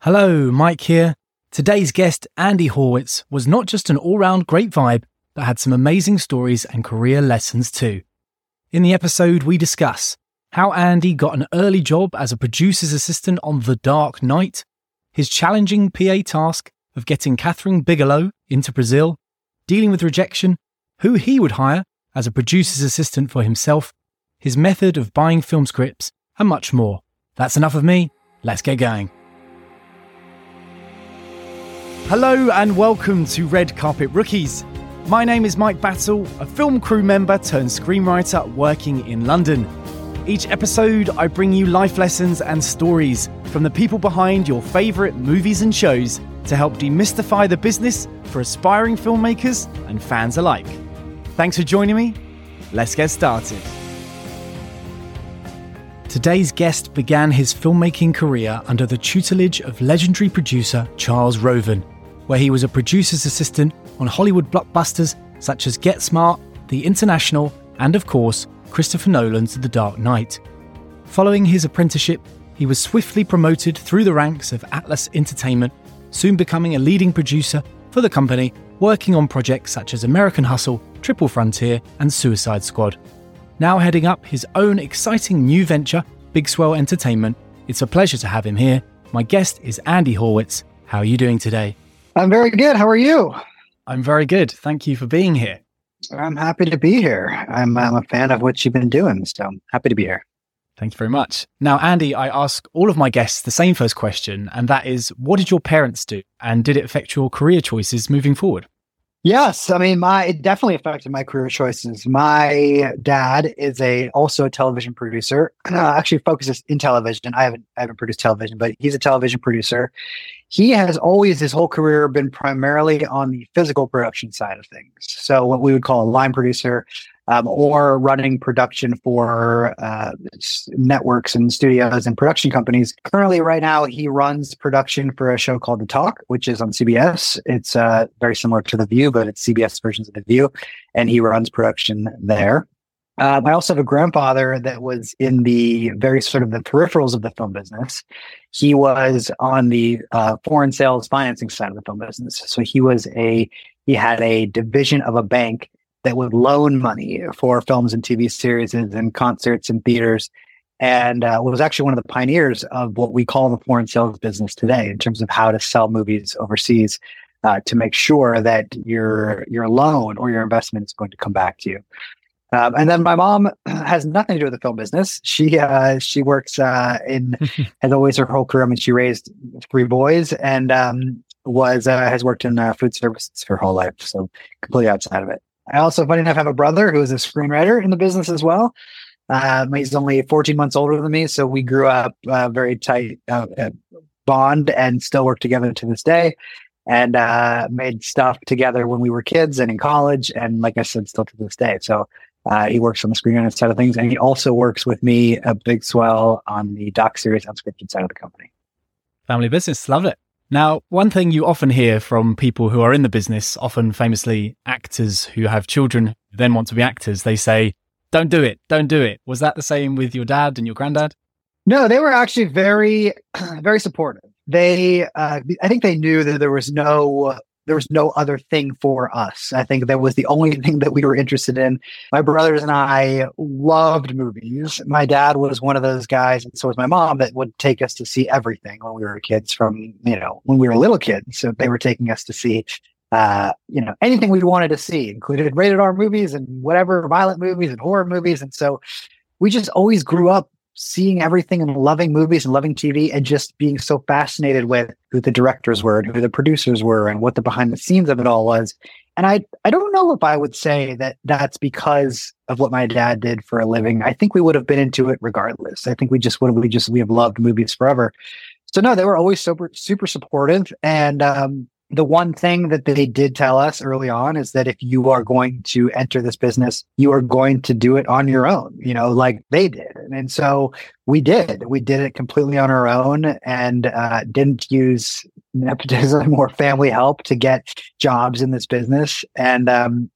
Hello, Mike here. Today's guest, Andy Horwitz, was not just an all-round great vibe, but had some amazing stories and career lessons too. In the episode, we discuss how Andy got an early job as a producer's assistant on The Dark Knight, his challenging PA task of getting Catherine Bigelow into Brazil, dealing with rejection, who he would hire as a producer's assistant for himself, his method of buying film scripts, and much more. That's enough of me. Let's get going. Hello and welcome to Red Carpet Rookies. My name is Mike Battle, a film crew member turned screenwriter working in London. Each episode, I bring you life lessons and stories from the people behind your favourite movies and shows to help demystify the business for aspiring filmmakers and fans alike. Thanks for joining me. Let's get started. Today's guest began his filmmaking career under the tutelage of legendary producer Charles Roven, where he was a producer's assistant on Hollywood blockbusters such as Get Smart, The International, and of course, Christopher Nolan's The Dark Knight. Following his apprenticeship, he was swiftly promoted through the ranks of Atlas Entertainment, soon becoming a leading producer for the company, working on projects such as American Hustle, Triple Frontier, and Suicide Squad. Now heading up his own exciting new venture, Big Swell Entertainment, it's a pleasure to have him here. My guest is Andy Horwitz. How are you doing today? I'm very good. How are you? I'm very good. Thank you for being here. I'm happy to be here. I'm a fan of what you've been doing, so happy to be here. Thank you very much. Now, Andy, I ask all of my guests the same first question, and that is, what did your parents do? And did it affect your career choices moving forward? Yes, I mean, it definitely affected my career choices. My dad is also a television producer. Actually, focuses in television. I haven't produced television, but he's a television producer. He has always, his whole career, been primarily on the physical production side of things. So what we would call a line producer, or running production for networks and studios and production companies. Currently, right now, he runs production for a show called The Talk, which is on CBS. It's very similar to The View, but it's CBS versions of The View, and he runs production there. I also have a grandfather that was in the very sort of the peripherals of the film business. He was on the foreign sales financing side of the film business. So he had a division of a bank that would loan money for films and TV series and concerts and theaters, and was actually one of the pioneers of what we call the foreign sales business today in terms of how to sell movies overseas to make sure that your loan or your investment is going to come back to you. And then my mom has nothing to do with the film business. She works has always her whole career. I mean, she raised 3 boys and has worked in food services her whole life, so completely outside of it. I also, funny enough, have a brother who is a screenwriter in the business as well. He's only 14 months older than me, so we grew up very tight bond and still work together to this day. And made stuff together when we were kids and in college, and like I said, still to this day. So he works on the screenwriting side of things, and he also works with me at Big Swell on the doc series unscripted side of the company. Family business, love it. Now, one thing you often hear from people who are in the business, often famously actors who have children who then want to be actors, they say, don't do it, don't do it. Was that the same with your dad and your granddad? No, they were actually very, very supportive. I think they knew that there was no other thing for us. I think that was the only thing that we were interested in. My brothers and I loved movies. My dad was one of those guys, and so was my mom, that would take us to see everything when we were kids when we were little kids. So they were taking us to see, anything we wanted to see, included rated R movies and whatever, violent movies and horror movies. And so we just always grew up seeing everything and loving movies and loving TV and just being so fascinated with who the directors were and who the producers were and what the behind the scenes of it all was. And I don't know if I would say that that's because of what my dad did for a living. I think we would have been into it regardless. I think we have loved movies forever. So no, they were always super, super supportive. And the one thing that they did tell us early on is that if you are going to enter this business, you are going to do it on your own, like they did. And so we did it completely on our own and didn't use nepotism or family help to get jobs in this business. And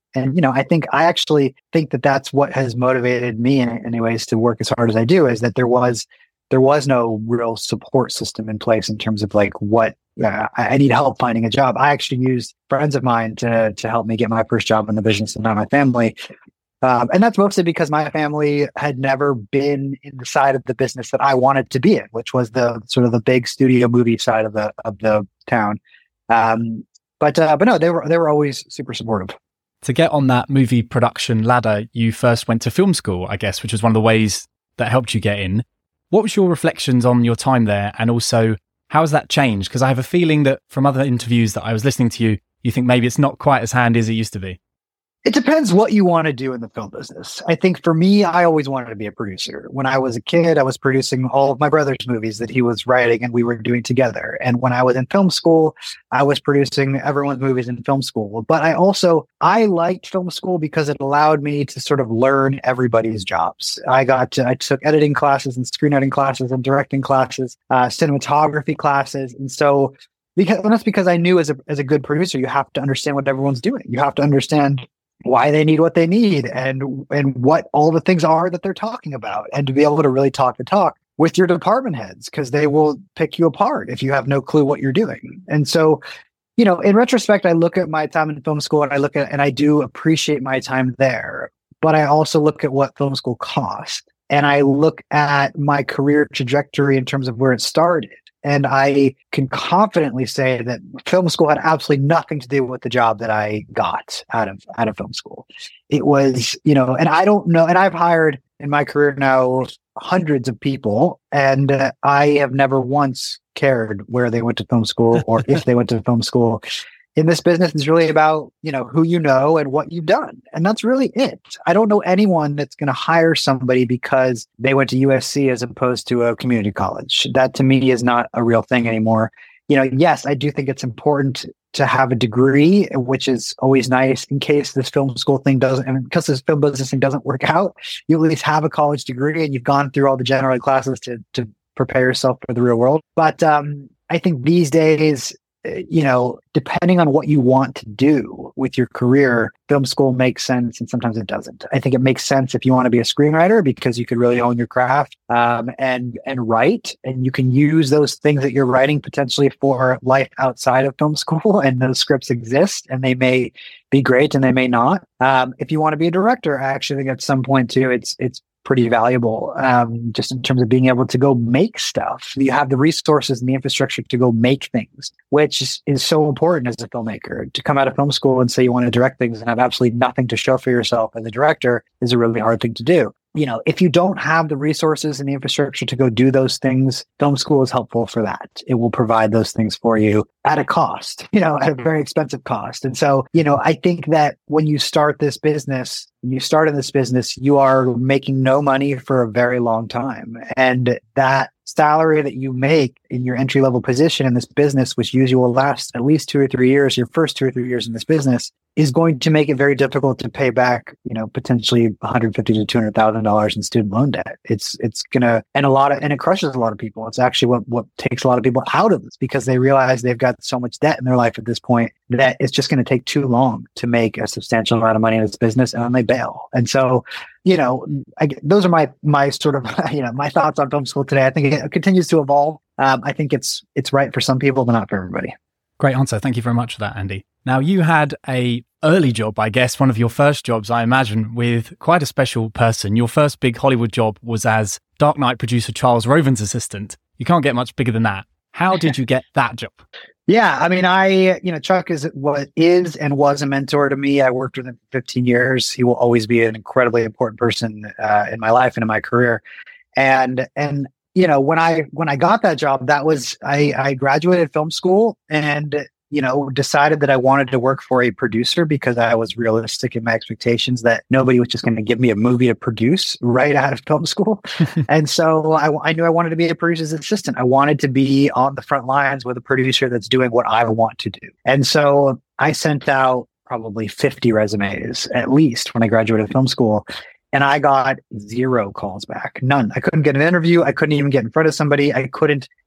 I actually think that that's what has motivated me in anyways to work as hard as I do, is that there was there was no real support system in place in terms of like what I need help finding a job. I actually used friends of mine to help me get my first job in the business and not my family. And that's mostly because my family had never been in the side of the business that I wanted to be in, which was the sort of the big studio movie side of the town. But no, they were always super supportive. To get on that movie production ladder, you first went to film school, I guess, which was one of the ways that helped you get in. What was your reflections on your time there? And also, how has that changed? Because I have a feeling that from other interviews that I was listening to you, you think maybe it's not quite as handy as it used to be. It depends what you want to do in the film business. I think for me, I always wanted to be a producer. When I was a kid, I was producing all of my brother's movies that he was writing and we were doing together. And when I was in film school, I was producing everyone's movies in film school. But I liked film school because it allowed me to sort of learn everybody's jobs. I took editing classes and screenwriting classes and directing classes, cinematography classes. And so that's because I knew as a good producer, you have to understand what everyone's doing. You have to understand why they need what they need and what all the things are that they're talking about, and to be able to really talk the talk with your department heads, because they will pick you apart if you have no clue what you're doing. And so, in retrospect, I look at my time in film school and I do appreciate my time there, but I also look at what film school cost, and I look at my career trajectory in terms of where it started. And I can confidently say that film school had absolutely nothing to do with the job that I got out of film school. It was, and I don't know, and I've hired in my career now hundreds of people, and I have never once cared where they went to film school or if they went to film school. In this business, it's really about, who you know and what you've done. And that's really it. I don't know anyone that's going to hire somebody because they went to USC as opposed to a community college. That to me is not a real thing anymore. Yes, I do think it's important to have a degree, which is always nice in case this film school thing because this film business thing doesn't work out. You at least have a college degree and you've gone through all the general ed classes to prepare yourself for the real world. But I think these days, depending on what you want to do with your career, film school makes sense and sometimes it doesn't. I think it makes sense if you want to be a screenwriter because you could really own your craft and write, and you can use those things that you're writing potentially for life outside of film school, and those scripts exist and they may be great and they may not. If you want to be a director, I actually think at some point too, it's pretty valuable, just in terms of being able to go make stuff. You have the resources and the infrastructure to go make things, which is so important as a filmmaker. To come out of film school and say you want to direct things and have absolutely nothing to show for yourself as a director is a really hard thing to do. If you don't have the resources and the infrastructure to go do those things, film school is helpful for that. It will provide those things for you at a cost, at a very expensive cost. And so, I think that when you start in this business, you are making no money for a very long time. And that salary that you make in your entry level position in this business, which usually will last at least 2 or 3 years, your first 2 or 3 years in this business, is going to make it very difficult to pay back, potentially $150,000 to $200,000 in student loan debt. It's gonna, and it crushes a lot of people. It's actually what takes a lot of people out of this, because they realize they've got so much debt in their life at this point that it's just going to take too long to make a substantial amount of money in this business, and then they bail. And so, those are my sort of, my thoughts on film school today. I think it continues to evolve. I think it's right for some people, but not for everybody. Great answer. Thank you very much for that, Andy. Now, you had a early job, I guess, one of your first jobs, I imagine, with quite a special person. Your first big Hollywood job was as Dark Knight producer Charles Roven's assistant. You can't get much bigger than that. How did you get that job? Yeah, I mean, Chuck is and was a mentor to me. I worked with him for 15 years. He will always be an incredibly important person in my life and in my career. And when I got that job, that was I graduated film school and decided that I wanted to work for a producer because I was realistic in my expectations that nobody was just going to give me a movie to produce right out of film school. And so I knew I wanted to be a producer's assistant. I wanted to be on the front lines with a producer that's doing what I want to do. And so I sent out probably 50 resumes at least when I graduated film school. And I got 0 calls back. None. I couldn't get an interview. I couldn't even get in front of somebody. I couldn't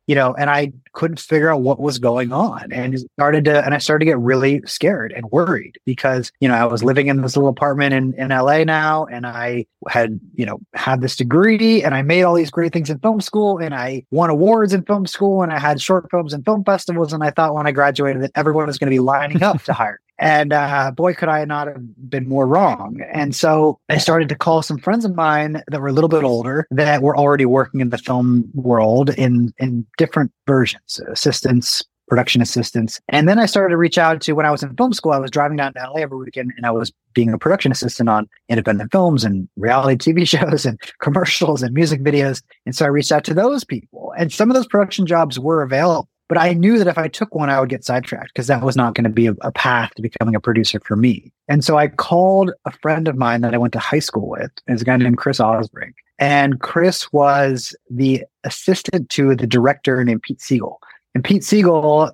and I couldn't figure out what was going on. And I started to get really scared and worried because, I was living in this little apartment in LA now, and I had, had this degree, and I made all these great things in film school, and I won awards in film school, and I had short films and film festivals. And I thought when I graduated that everyone was going to be lining up to hire me. And boy, could I not have been more wrong. And so I started to call some friends of mine that were a little bit older that were already working in the film world in different versions, assistants, production assistants. And then I started to reach out to, when I was in film school, I was driving down to LA every weekend, and I was being a production assistant on independent films and reality TV shows and commercials and music videos. And so I reached out to those people, and some of those production jobs were available. But I knew that if I took one, I would get sidetracked because that was not going to be a path to becoming a producer for me. And so I called a friend of mine that I went to high school with. It's a guy named Chris Osbrink. And Chris was the assistant to the director named Pete Siegel. And Pete Siegel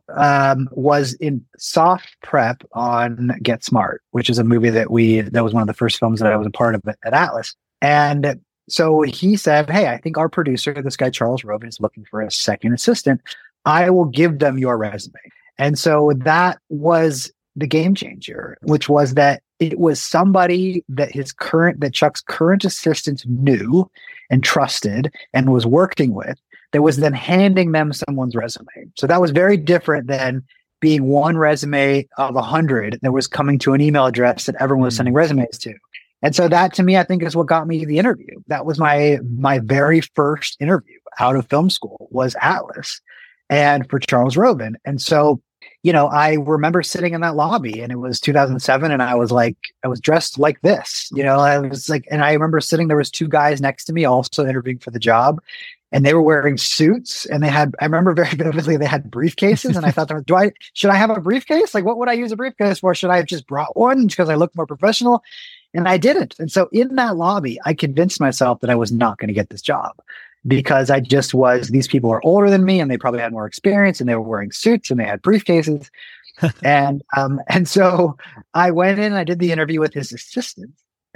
was in soft prep on Get Smart, which is a movie that was one of the first films that I was a part of at Atlas. And so he said, hey, I think our producer, this guy, Charles Roven, is looking for a second assistant. I will give them your resume. And so that was the game changer, which was that it was somebody that Chuck's current assistant knew and trusted and was working with, that was then handing them someone's resume. So that was very different than being one resume of 100 that was coming to an email address that everyone was sending resumes to. And so that, to me, I think is what got me the interview. That was my very first interview out of film school, was Atlas, and for Charles Roven. And so, I remember sitting in that lobby, and it was 2007, and I was dressed like this, I was like, and I remember sitting, there was two guys next to me also interviewing for the job, and they were wearing suits, and I remember very vividly, they had briefcases, and I thought, should I have a briefcase? Like, what would I use a briefcase for? Should I have just brought one because I looked more professional? And I didn't. And so in that lobby, I convinced myself that I was not going to get this job, because I just these people are older than me, and they probably had more experience, and they were wearing suits, and they had briefcases. and so I went in and I did the interview with his assistant.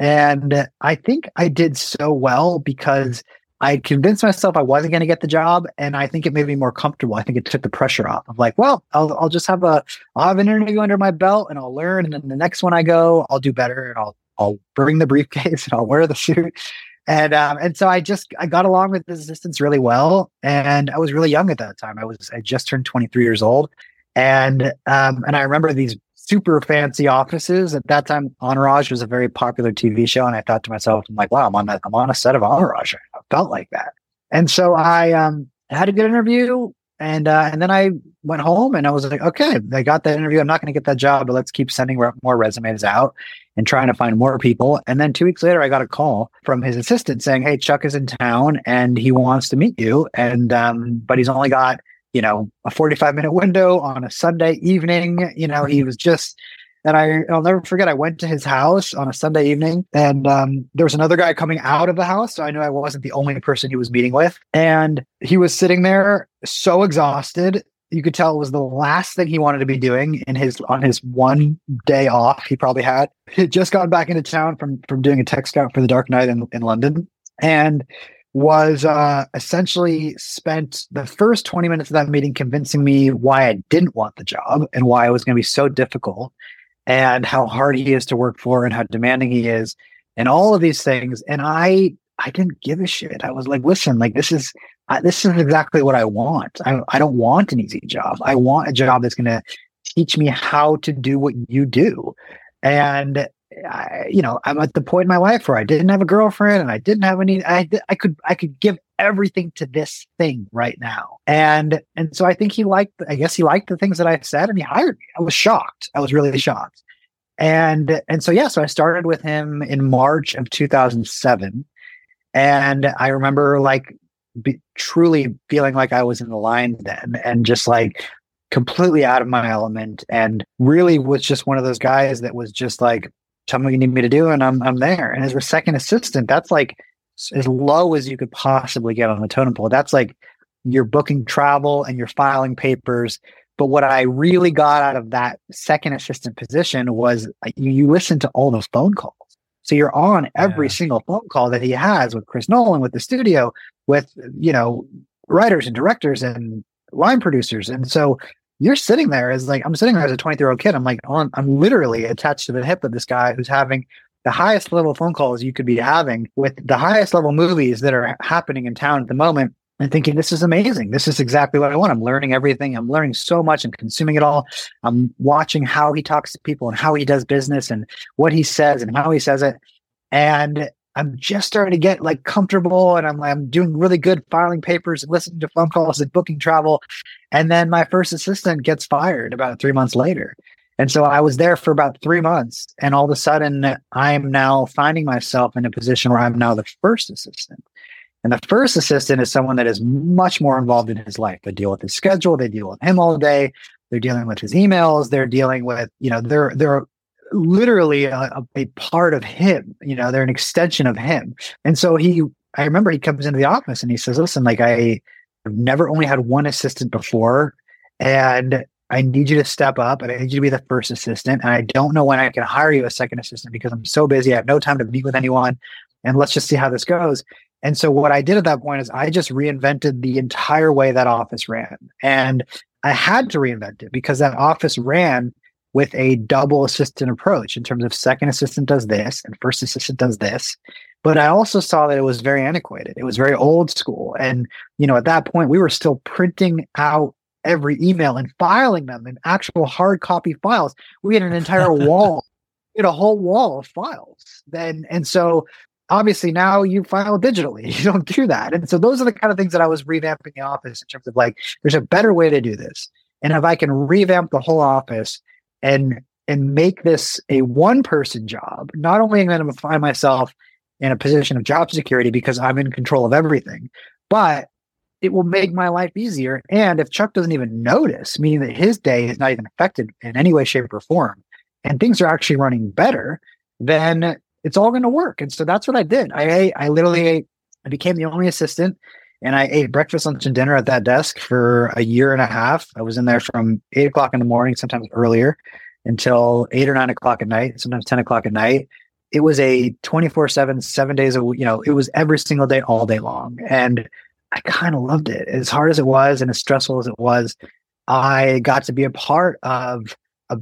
And I think I did so well because I convinced myself I wasn't going to get the job. And I think it made me more comfortable. I think it took the pressure off of like, well, I'll just have an interview under my belt, and I'll learn. And then the next one I go, I'll do better, and I'll bring the briefcase, and I'll wear the suit. And so I got along with the assistants really well. And I was really young at that time. I just turned 23 years old. And I remember these super fancy offices. At that time, Entourage was a very popular TV show. And I thought to myself, I'm like, wow, I'm on a set of Entourage. I felt like that. And so I had a good interview. And then I went home, and I was like, okay, I got that interview. I'm not going to get that job, but let's keep sending more resumes out and trying to find more people. And then 2 weeks later, I got a call from his assistant saying, hey, Chuck is in town and he wants to meet you. And, but he's only got, a 45-minute window on a Sunday evening. He was just, and I'll never forget, I went to his house on a Sunday evening, and there was another guy coming out of the house. So I knew I wasn't the only person he was meeting with. And he was sitting there so exhausted. You could tell it was the last thing he wanted to be doing on his one day off he probably had. He had just gotten back into town from doing a tech scout for The Dark Knight in London, and was essentially spent the first 20 minutes of that meeting convincing me why I didn't want the job and why it was going to be so difficult and how hard he is to work for and how demanding he is and all of these things. And I didn't give a shit. I was like, listen, like this is exactly what I want. I don't want an easy job. I want a job that's going to teach me how to do what you do. And I'm at the point in my life where I didn't have a girlfriend, and I didn't have any. I could give everything to this thing right now. And so I think he liked the things that I said, and he hired me. I was shocked. I was really shocked. And so I started with him in March of 2007. And I remember truly feeling like I was in the lines then, and just like completely out of my element, and really was just one of those guys that was just like, tell me what you need me to do, and I'm there. And as a second assistant, that's like as low as you could possibly get on the totem pole. That's like you're booking travel and you're filing papers. But what I really got out of that second assistant position was you listen to all those phone calls. So you're on every single phone call that he has with Chris Nolan, with the studio, with, writers and directors and line producers. And so you're sitting there as like, I'm sitting there as a 23-year-old kid. I'm like, I'm literally attached to the hip of this guy who's having the highest level phone calls you could be having with the highest level movies that are happening in town at the moment, and thinking, this is amazing. This is exactly what I want. I'm learning everything. I'm learning so much and consuming it all. I'm watching how he talks to people and how he does business and what he says and how he says it. And I'm just starting to get like comfortable, and I'm doing really good filing papers and listening to phone calls and booking travel. And then my first assistant gets fired about 3 months later. And so I was there for about 3 months, and all of a sudden I'm now finding myself in a position where I'm now the first assistant. And the first assistant is someone that is much more involved in his life. They deal with his schedule. They deal with him all day. They're dealing with his emails. They're dealing with, they're literally a part of him. They're an extension of him. And so I remember he comes into the office and he says, listen, like I've never only had one assistant before, and I need you to step up, and I need you to be the first assistant. And I don't know when I can hire you a second assistant because I'm so busy. I have no time to meet with anyone. And let's just see how this goes. And so what I did at that point is I just reinvented the entire way that office ran. And I had to reinvent it because that office ran with a double assistant approach in terms of second assistant does this and first assistant does this. But I also saw that it was very antiquated. It was very old school. And, at that point, we were still printing out every email and filing them in actual hard copy files. We had an entire wall, a whole wall of files. And so obviously now you file digitally. You don't do that. And so those are the kind of things that I was revamping the office in terms of like, there's a better way to do this. And if I can revamp the whole office and make this a one-person job, not only am I going to find myself in a position of job security because I'm in control of everything, but it will make my life easier. And if Chuck doesn't even notice, meaning that his day is not even affected in any way, shape, or form, and things are actually running better, then it's all going to work. And so that's what I did. I became the only assistant, and I ate breakfast, lunch, and dinner at that desk for a year and a half. I was in there from 8 o'clock in the morning, sometimes earlier, until 8 or 9 o'clock at night, sometimes 10 o'clock at night. It was a 24/7, 7 days a week. It was every single day, all day long. And I kind of loved it. As hard as it was and as stressful as it was, I got to be a big part of,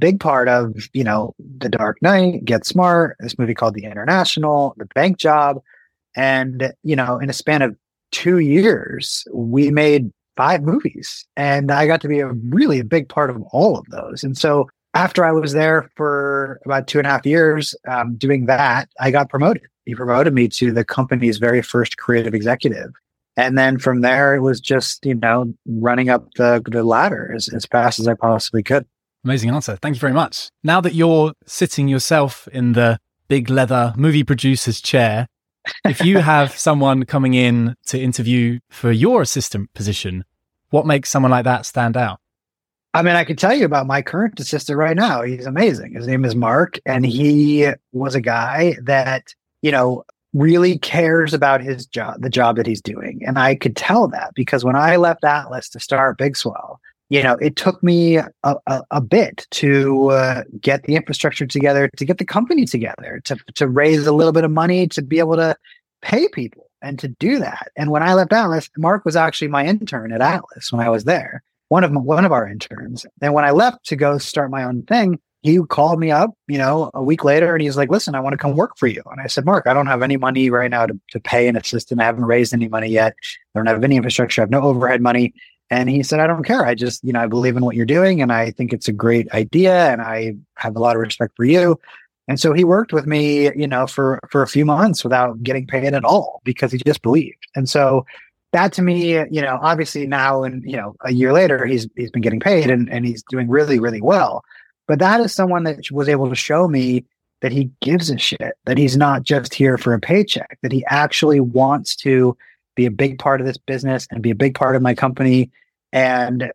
The Dark Knight, Get Smart, this movie called The International, The Bank Job. And, in a span of 2 years, we made 5 movies, and I got to be a big part of all of those. And so after I was there for about 2.5 years doing that, I got promoted. He promoted me to the company's very first creative executive. And then from there, it was just, running up the ladder as fast as I possibly could. Amazing answer. Thank you very much. Now that you're sitting yourself in the big leather movie producer's chair, if you have someone coming in to interview for your assistant position, what makes someone like that stand out? I mean, I could tell you about my current assistant right now. He's amazing. His name is Mark, and he was a guy that, really cares about his job, the job that he's doing. And I could tell that because when I left Atlas to start Big Swell, it took me a bit to get the infrastructure together, to get the company together, to raise a little bit of money, to be able to pay people and to do that. And when I left Atlas, Mark was actually my intern at Atlas when I was there, one of our interns. And when I left to go start my own thing, he called me up, a week later, and he's like, listen, I want to come work for you. And I said, Mark, I don't have any money right now to pay an assistant. I haven't raised any money yet. I don't have any infrastructure. I have no overhead money. And he said, I don't care. I just, I believe in what you're doing, and I think it's a great idea, and I have a lot of respect for you. And so he worked with me, for a few months without getting paid at all because he just believed. And so that to me, obviously now and, a year later, he's been getting paid and he's doing really, really well. But that is someone that was able to show me that he gives a shit, that he's not just here for a paycheck, that he actually wants to be a big part of this business and be a big part of my company. And,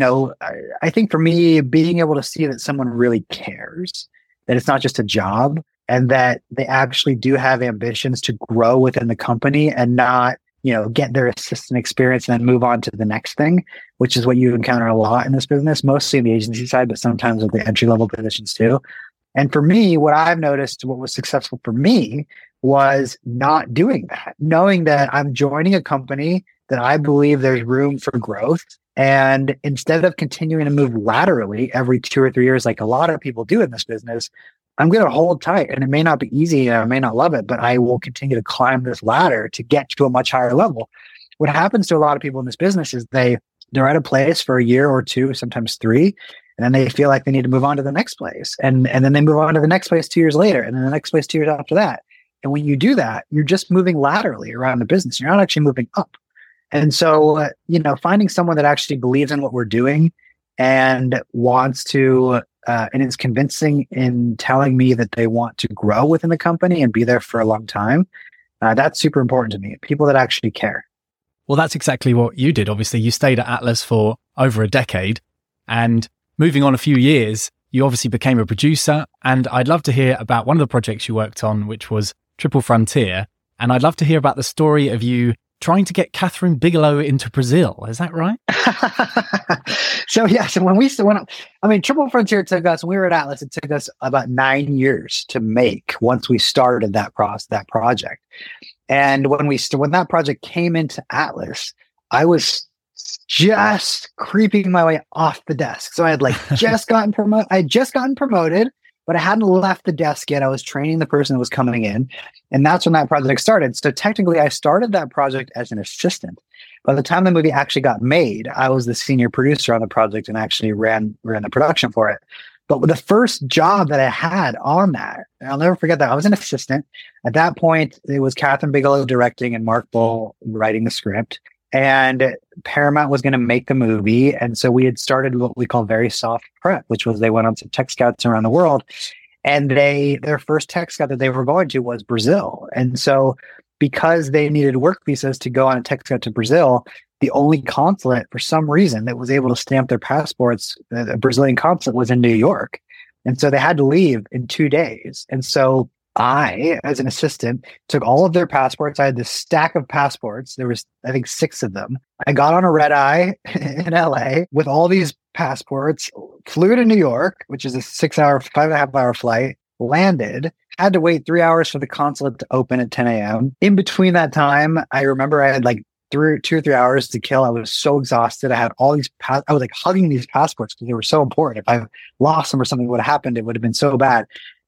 I think for me, being able to see that someone really cares, that it's not just a job, and that they actually do have ambitions to grow within the company and not, get their assistant experience and then move on to the next thing, which is what you encounter a lot in this business, mostly in the agency side, but sometimes with the entry-level positions too. And for me, what I've noticed, what was successful for me was not doing that, knowing that I'm joining a company that I believe there's room for growth. And instead of continuing to move laterally every 2 or 3 years, like a lot of people do in this business, I'm going to hold tight. And it may not be easy and I may not love it, but I will continue to climb this ladder to get to a much higher level. What happens to a lot of people in this business is they're at a place for a year or two, sometimes 3, and then they feel like they need to move on to the next place. And then they move on to the next place 2 years later, and then the next place 2 years after that. And when you do that, you're just moving laterally around the business. You're not actually moving up. And so, finding someone that actually believes in what we're doing and wants to, and is convincing in telling me that they want to grow within the company and be there for a long time, that's super important to me. People that actually care. Well, that's exactly what you did. Obviously, you stayed at Atlas for over a decade, and moving on a few years, you obviously became a producer. And I'd love to hear about one of the projects you worked on, which was Triple Frontier. And I'd love to hear about the story of you trying to get Kathryn Bigelow into Brazil. Is that right? So Triple Frontier took us, when we were at Atlas, it took us about 9 years to make once we started that project. And when that project came into Atlas, I was just creeping my way off the desk. So I had just gotten promoted, but I hadn't left the desk yet. I was training the person that was coming in. And that's when that project started. So technically, I started that project as an assistant. By the time the movie actually got made, I was the senior producer on the project and actually ran the production for it. But the first job that I had on that, and I'll never forget that, I was an assistant. At that point, it was Kathryn Bigelow directing and Mark Bull writing the script. And Paramount was going to make the movie. And so we had started what we call very soft prep, which was they went on to tech scouts around the world. And their first tech scout that they were going to was Brazil. And so because they needed work visas to go on a tech scout to Brazil, the only consulate for some reason that was able to stamp their passports, the Brazilian consulate, was in New York. And so they had to leave in 2 days. And so I, as an assistant, took all of their passports. I had this stack of passports. There was, I think, 6 of them. I got on a red eye in LA with all these passports, flew to New York, which is a 5.5 hour flight, landed, had to wait 3 hours for the consulate to open at 10 a.m. In between that time, I remember I had 2 or 3 hours to kill. I was so exhausted. I had all these, I was hugging these passports because they were so important. If I lost them or something would have happened, it would have been so bad.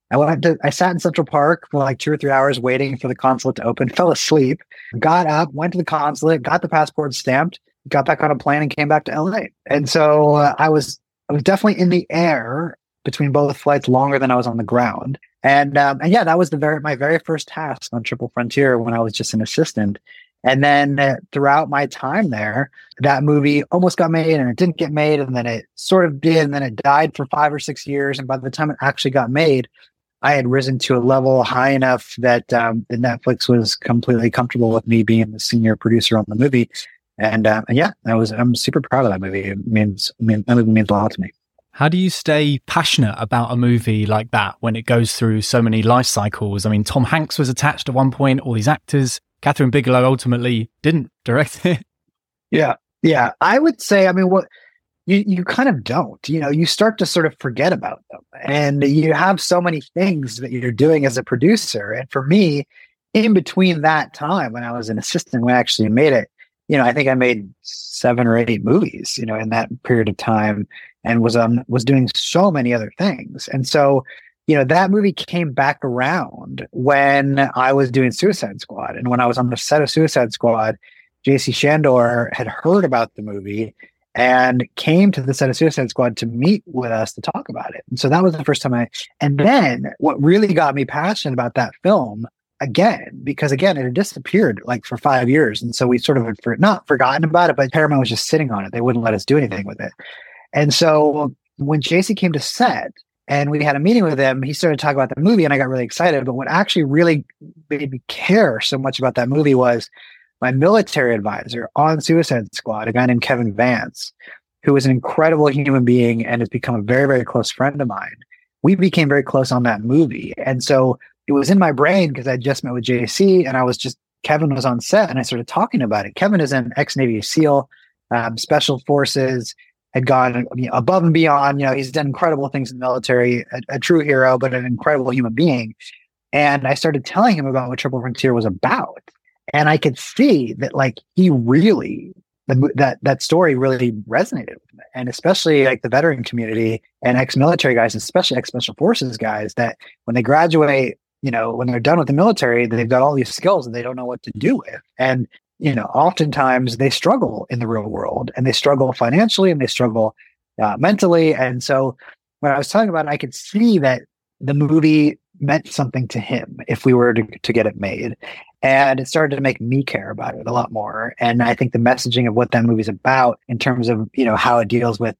I sat in Central Park for 2 or 3 hours waiting for the consulate to open, fell asleep, got up, went to the consulate, got the passport stamped, got back on a plane and came back to LA. And so I was definitely in the air between both flights longer than I was on the ground. And yeah, that was my very first task on Triple Frontier when I was just an assistant. And then throughout my time there, that movie almost got made and it didn't get made. And then it sort of did. And then it died for 5 or 6 years. And by the time it actually got made, I had risen to a level high enough that Netflix was completely comfortable with me being the senior producer on the movie. And yeah, I'm super proud of that movie. That movie means a lot to me. How do you stay passionate about a movie like that when it goes through so many life cycles? I mean, Tom Hanks was attached at one point, all these actors. Kathryn Bigelow ultimately didn't direct it. Yeah. I would say, what you kind of don't, you start to sort of forget about them, and you have so many things that you're doing as a producer. And for me, in between that time when I was an assistant, when I actually made it, I think I made 7 or 8 movies, in that period of time, and was doing so many other things. And so, that movie came back around when I was doing Suicide Squad. And when I was on the set of Suicide Squad, JC Chandor had heard about the movie and came to the set of Suicide Squad to meet with us to talk about it. And so that was the first time and then what really got me passionate about that film, because it had disappeared for 5 years. And so we sort of had not forgotten about it, but Paramount was just sitting on it. They wouldn't let us do anything with it. And so when JC came to set and we had a meeting with him, he started talking about the movie and I got really excited. But what actually really made me care so much about that movie was my military advisor on Suicide Squad, a guy named Kevin Vance, who is an incredible human being and has become a very, very close friend of mine. We became very close on that movie. And so it was in my brain because I just met with JC and Kevin was on set and I started talking about it. Kevin is an ex-Navy SEAL, special forces, had gone above and beyond. He's done incredible things in the military, a true hero, but an incredible human being. And I started telling him about what Triple Frontier was about. And I could see that like he really, that story really resonated with me. And especially like the veteran community and ex-military guys, especially ex-special forces guys, that when they graduate, when they're done with the military, they've got all these skills and they don't know what to do with. And, oftentimes they struggle in the real world, and they struggle financially, and they struggle mentally. And so when I was talking about it, I could see that the movie meant something to him if we were to get it made. And it started to make me care about it a lot more. And I think the messaging of what that movie's about in terms of, how it deals with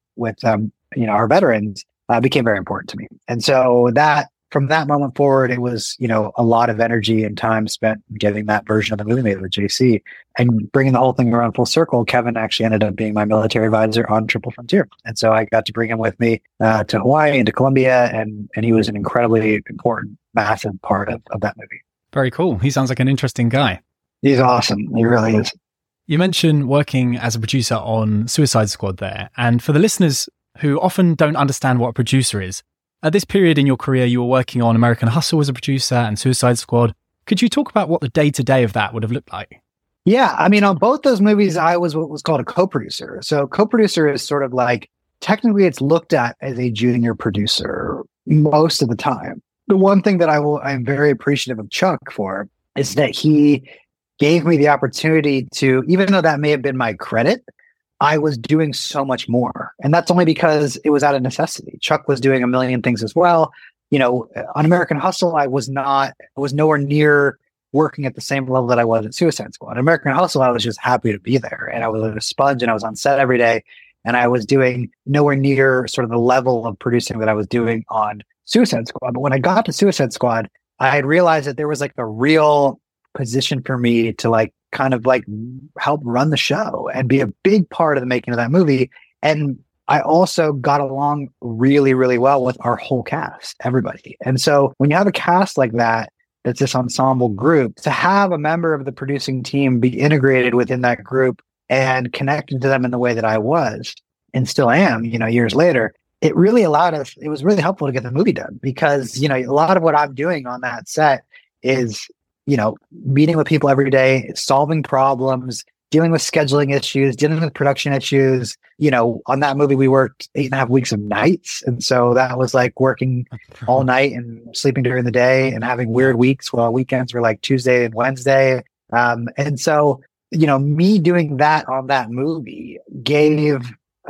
our veterans became very important to me. And so that from that moment forward, it was, a lot of energy and time spent getting that version of the movie made with JC and bringing the whole thing around full circle. Kevin actually ended up being my military advisor on Triple Frontier. And so I got to bring him with me to Hawaii and to Colombia. And he was an incredibly important, massive part of that movie. Very cool. He sounds like an interesting guy. He's awesome. He really is. You mentioned working as a producer on Suicide Squad there. And for the listeners who often don't understand what a producer is, at this period in your career, you were working on American Hustle as a producer and Suicide Squad. Could you talk about what the day-to-day of that would have looked like? Yeah. I mean, on both those movies, I was what was called a co-producer. So co-producer is sort of like, technically it's looked at as a junior producer most of the time. The one thing that I'm very appreciative of Chuck for is that he gave me the opportunity to, even though that may have been my credit, I was doing so much more. And that's only because it was out of necessity. Chuck was doing a million things as well. On American Hustle, I was nowhere near working at the same level that I was at Suicide Squad. American Hustle, I was just happy to be there. And I was a sponge, and I was on set every day. And I was doing nowhere near sort of the level of producing that I was doing on Suicide Squad. But when I got to Suicide Squad, I had realized that there was like a real position for me to like kind of like help run the show and be a big part of the making of that movie. And I also got along really, really well with our whole cast, everybody. And so when you have a cast like that, that's this ensemble group, to have a member of the producing team be integrated within that group and connected to them in the way that I was and still am, years later, it really allowed us, it was really helpful to get the movie done because, a lot of what I'm doing on that set is, meeting with people every day, solving problems, dealing with scheduling issues, dealing with production issues. On that movie, we worked 8.5 weeks of nights. And so that was like working all night and sleeping during the day and having weird weeks while weekends were like Tuesday and Wednesday. And so, me doing that on that movie gave,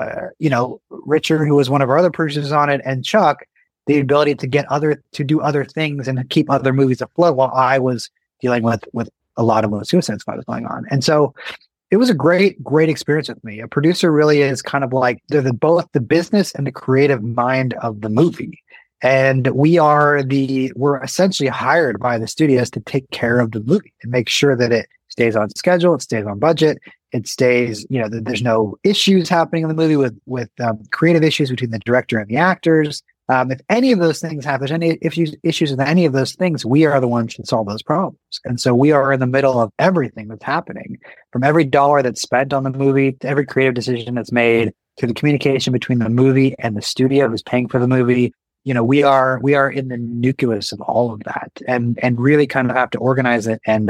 Richard, who was one of our other producers on it, and Chuck, the ability to do other things and keep other movies afloat while I was dealing with a lot of what Suicide Squad was going on. And so it was a great experience with me. A producer really is kind of like they're both the business and the creative mind of the movie. And we're essentially hired by the studios to take care of the movie and make sure that it stays on schedule, it stays on budget, it stays, that there's no issues happening in the movie with creative issues between the director and the actors. If any of those things happen, there's any issues with any of those things, we are the ones to solve those problems. And so we are in the middle of everything that's happening, from every dollar that's spent on the movie to every creative decision that's made to the communication between the movie and the studio who's paying for the movie. We are in the nucleus of all of that and really kind of have to organize it. And,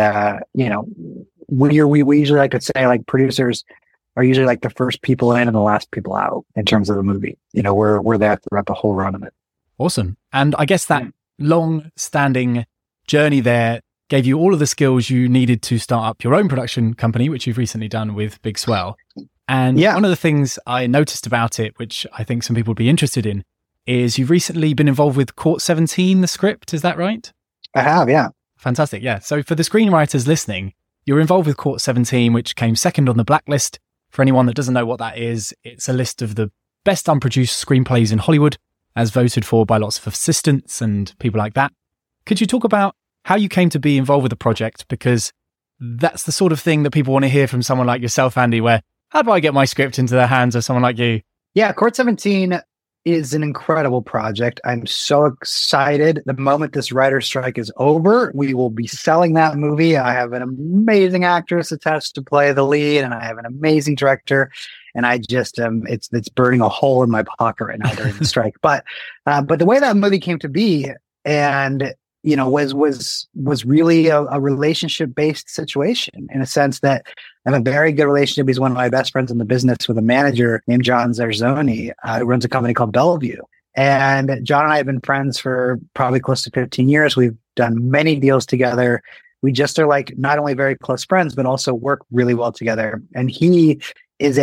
we usually like to say like producers are usually like the first people in and the last people out in terms of the movie. We're there throughout the whole run of it. Awesome. And I guess that long-standing journey there gave you all of the skills you needed to start up your own production company, which you've recently done with Big Swell. And one of the things I noticed about it, which I think some people would be interested in, is you've recently been involved with Court 17, the script. Is that right? I have, yeah. Fantastic. Yeah. So for the screenwriters listening, you're involved with Court 17, which came second on the Blacklist. For anyone that doesn't know what that is, it's a list of the best unproduced screenplays in Hollywood, as voted for by lots of assistants and people like that. Could you talk about how you came to be involved with the project? Because that's the sort of thing that people want to hear from someone like yourself, Andy, where how do I get my script into the hands of someone like you? Yeah, Court 17 is an incredible project. I'm so excited. The moment this writer's strike is over, we will be selling that movie. I have an amazing actress attached to play the lead, and I have an amazing director. And I just, it's burning a hole in my pocket right now during the strike. But the way that movie came to be, and was really a relationship based situation, in a sense that I have a very good relationship. He's one of my best friends in the business, with a manager named John Zarzoni, who runs a company called Bellevue. And John and I have been friends for probably close to 15 years. We've done many deals together. We just are like not only very close friends, but also work really well together. And he is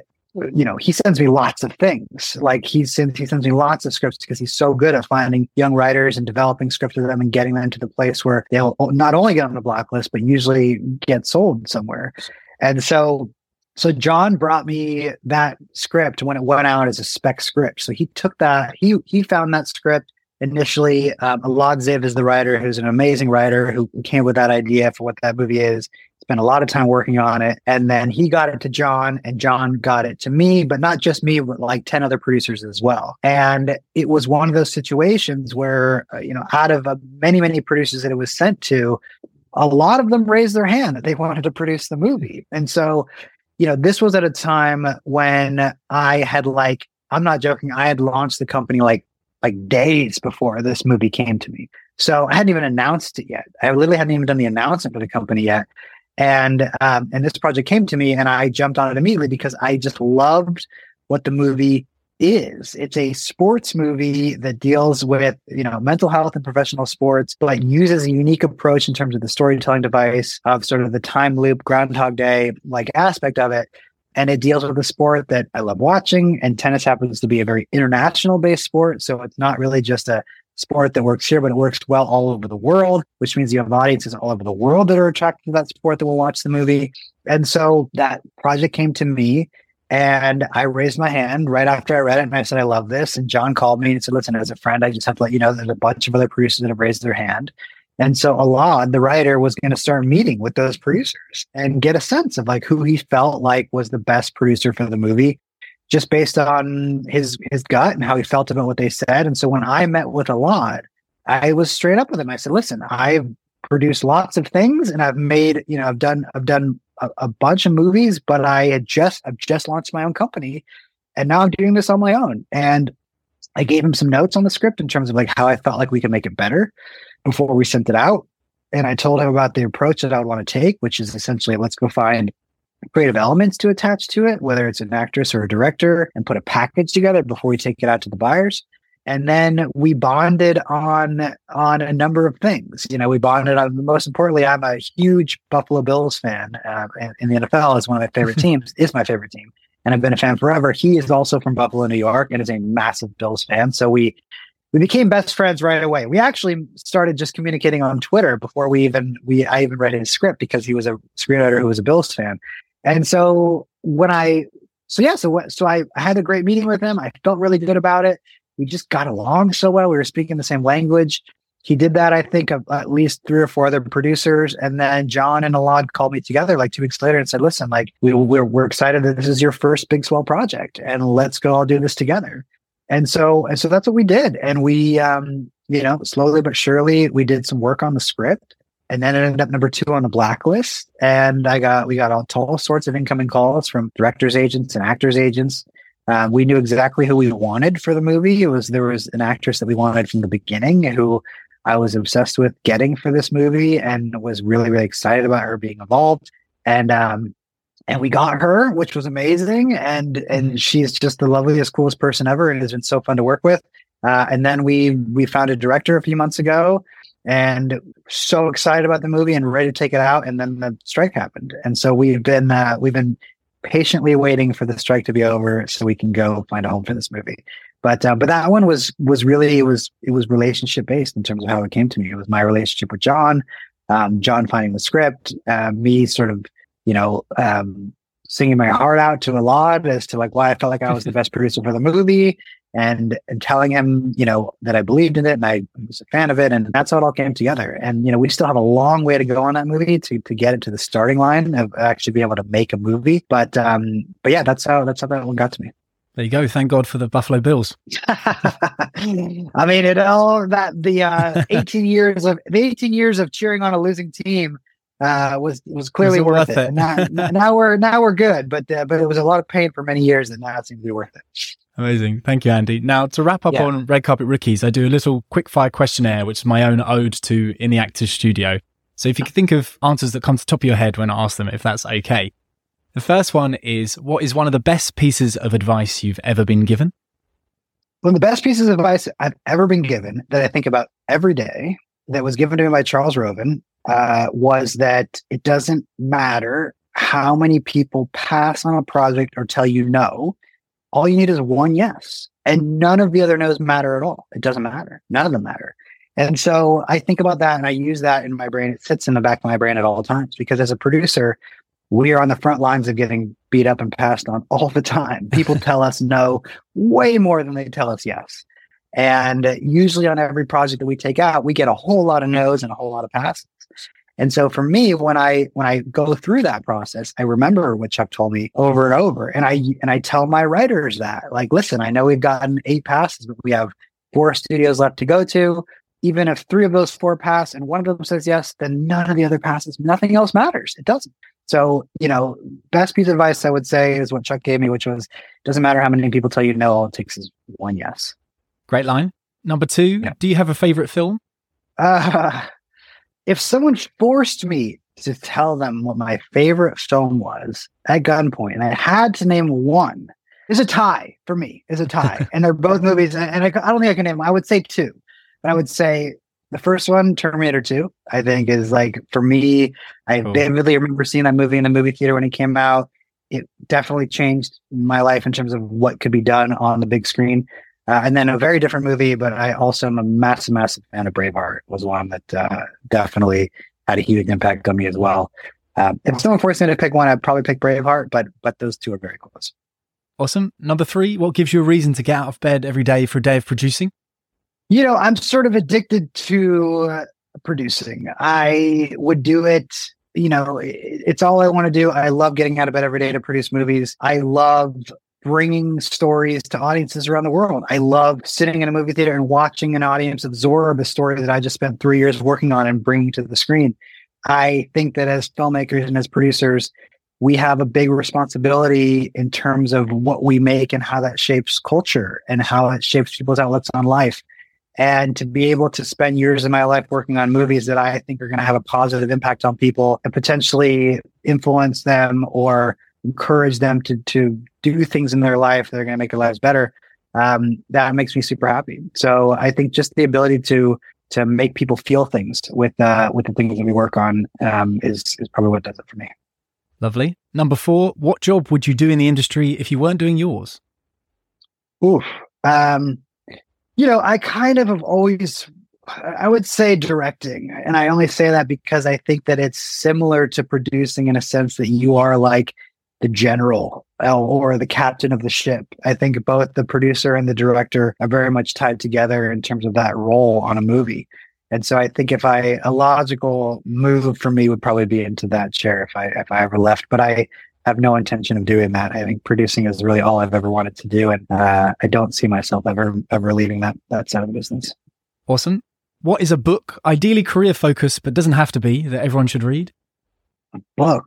he sends me lots of things. Like he sends me lots of scripts, because he's so good at finding young writers and developing scripts with them and getting them to the place where they'll not only get on the blacklist, but usually get sold somewhere. And so John brought me that script when it went out as a spec script. So he took that, he found that script initially. Elad Ziv is the writer, who's an amazing writer, who came with that idea for what that movie is. Spent a lot of time working on it. And then he got it to John, and John got it to me, but not just me, but like 10 other producers as well. And it was one of those situations where, out of many, many producers that it was sent to, a lot of them raised their hand that they wanted to produce the movie. And so, this was at a time when I had I'm not joking, I had launched the company like days before this movie came to me. So I hadn't even announced it yet. I literally hadn't even done the announcement for the company yet. And this project came to me, and I jumped on it immediately because I just loved what the movie is. It's a sports movie that deals with, mental health and professional sports, but uses a unique approach in terms of the storytelling device of sort of the time loop, Groundhog Day like aspect of it. And it deals with a sport that I love watching. And tennis happens to be a very international based sport. So it's not really just a sport that works here, but it works well all over the world, which means you have audiences all over the world that are attracted to that sport that will watch the movie. And so that project came to me, and I raised my hand right after I read it, and I said, I love this. And John called me and said, listen, as a friend, I just have to let you know there's a bunch of other producers that have raised their hand. And so Elad, the writer, was going to start meeting with those producers and get a sense of who he felt like was the best producer for the movie, just based on his gut and how he felt about what they said. And so when I met with Elad, I was straight up with him. I said, listen, I've produced lots of things, and I've made, I've done a bunch of movies, but I've just launched my own company, and now I'm doing this on my own. And I gave him some notes on the script in terms of how I felt like we could make it better before we sent it out. And I told him about the approach that I would want to take, which is essentially, let's go find creative elements to attach to it, whether it's an actress or a director, and put a package together before we take it out to the buyers. And then we bonded on a number of things. We bonded on, most importantly, I'm a huge Buffalo Bills fan, in the NFL is one of my favorite teams, is my favorite team. And I've been a fan forever. He is also from Buffalo, New York, and is a massive Bills fan. So we became best friends right away. We actually started just communicating on Twitter before I even read his script, because he was a screenwriter who was a Bills fan. And so I had a great meeting with him. I felt really good about it. We just got along so well. We were speaking the same language. He did that, I think, of at least 3 or 4 other producers. And then John and Elad called me together 2 weeks later and said, listen, we're excited that this is your first big swell project, and let's go all do this together. And so that's what we did. And we, slowly but surely, we did some work on the script. And then it ended up number 2 on the blacklist. And we got all sorts of incoming calls from directors' agents and actors' agents. We knew exactly who we wanted for the movie. There was an actress that we wanted from the beginning, who I was obsessed with getting for this movie, and was really, really excited about her being involved. And we got her, which was amazing. And she's just the loveliest, coolest person ever, and has been so fun to work with. And then we found a director a few months ago, and so excited about the movie and ready to take it out. And then the strike happened. And so we've been patiently waiting for the strike to be over so we can go find a home for this movie. But that one was really, it was relationship based in terms of how it came to me. It was my relationship with John, John finding the script, me sort of, singing my heart out to Elad as to why I felt like I was the best producer for the movie, and telling him, that I believed in it and I was a fan of it. And that's how it all came together. And, we still have a long way to go on that movie to get it to the starting line of actually being able to make a movie. But yeah, that's how that one got to me. There you go. Thank God for the Buffalo Bills. I mean, the 18 years of cheering on a losing team was clearly worth it. And now we're good, but it was a lot of pain for many years, and now it seems to be worth it. Amazing. Thank you, Andy. Now, to wrap up on Red Carpet Rookies, I do a little quick-fire questionnaire, which is my own ode to In the Actors Studio. So if you can think of answers that come to the top of your head when I ask them, if that's okay. The first one is, what is one of the best pieces of advice you've ever been given? One of the best pieces of advice I've ever been given that I think about every day, that was given to me by Charles Roven, was that it doesn't matter how many people pass on a project or tell you no. All you need is one yes. And none of the other no's matter at all. It doesn't matter. None of them matter. And so I think about that and I use that in my brain. It sits in the back of my brain at all times because as a producer, we are on the front lines of getting beat up and passed on all the time. People tell us no way more than they tell us yes. And usually on every project that we take out, we get a whole lot of no's and a whole lot of passes. And so for me, when I go through that process, I remember what Chuck told me over and over. And I tell my writers that, like, listen, I know we've gotten 8 passes, but we have 4 studios left to go to. Even if 3 of those 4 pass and one of them says yes, then none of the other passes, nothing else matters. It doesn't. So, best piece of advice I would say is what Chuck gave me, which was, doesn't matter how many people tell you no, all it takes is one yes. Great line. Number 2, Do you have a favorite film? If someone forced me to tell them what my favorite film was at gunpoint, and I had to name one, it's a tie for me. It's a tie. And they're both movies. And I don't think I can name them. I would say 2. But I would say the first one, Terminator 2, I think is like, for me, I vividly remember seeing that movie in the movie theater when it came out. It definitely changed my life in terms of what could be done on the big screen. And then a very different movie, but I also am a massive, massive fan of Braveheart, was one that definitely had a huge impact on me as well. If someone forced me to pick one, I'd probably pick Braveheart, but those 2 are very close. Awesome. Number 3, what gives you a reason to get out of bed every day for a day of producing? I'm sort of addicted to producing. I would do it, it's all I want to do. I love getting out of bed every day to produce movies. I love bringing stories to audiences around the world. I love sitting in a movie theater and watching an audience absorb a story that I just spent 3 years working on and bringing to the screen. I think that as filmmakers and as producers, we have a big responsibility in terms of what we make and how that shapes culture and how it shapes people's outlooks on life. And to be able to spend years of my life working on movies that I think are going to have a positive impact on people and potentially influence them or encourage them to do things in their life that are going to make their lives better, that makes me super happy. So I think just the ability to make people feel things with the things that we work on is probably what does it for me. Lovely. Number 4, what job would you do in the industry if you weren't doing yours? Oof. I kind of have always, I would say directing. And I only say that because I think that it's similar to producing in a sense that you are like the general or the captain of the ship. I think both the producer and the director are very much tied together in terms of that role on a movie. And so I think a logical move for me would probably be into that chair if I ever left, but I have no intention of doing that. I think producing is really all I've ever wanted to do. And I don't see myself ever leaving that side of the business. Awesome. What is a book, ideally career focused, but doesn't have to be, that everyone should read? A book.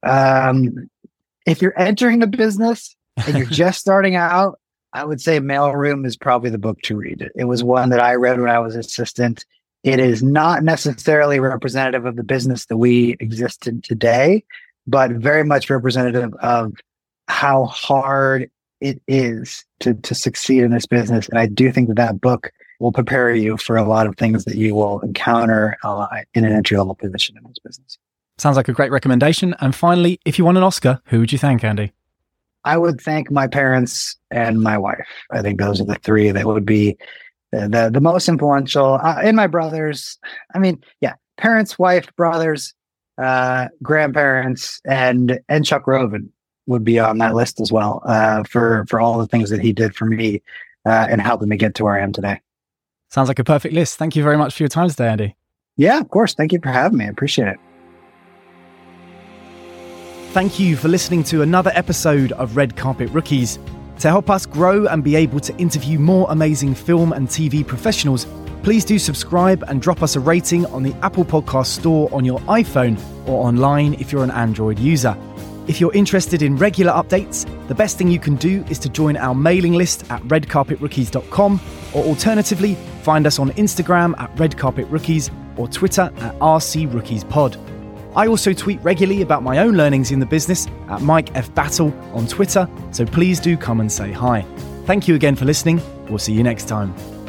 If you're entering the business and you're just starting out, I would say Mailroom is probably the book to read. It was one that I read when I was assistant. It is not necessarily representative of the business that we exist in today, but very much representative of how hard it is to succeed in this business. And I do think that book will prepare you for a lot of things that you will encounter in an entry-level position in this business. Sounds like a great recommendation. And finally, if you won an Oscar, who would you thank, Andy? I would thank my parents and my wife. I think those are the 3 that would be the most influential. And my brothers. Parents, wife, brothers, grandparents, and Chuck Roven would be on that list as well, for all the things that he did for me and helping me get to where I am today. Sounds like a perfect list. Thank you very much for your time today, Andy. Yeah, of course. Thank you for having me. I appreciate it. Thank you for listening to another episode of Red Carpet Rookies. To help us grow and be able to interview more amazing film and TV professionals, please do subscribe and drop us a rating on the Apple Podcast Store on your iPhone or online if you're an Android user. If you're interested in regular updates, the best thing you can do is to join our mailing list at redcarpetrookies.com, or alternatively, find us on Instagram at redcarpetrookies or Twitter at rcrookiespod. I also tweet regularly about my own learnings in the business at Mike F. Battle on Twitter, so please do come and say hi. Thank you again for listening. We'll see you next time.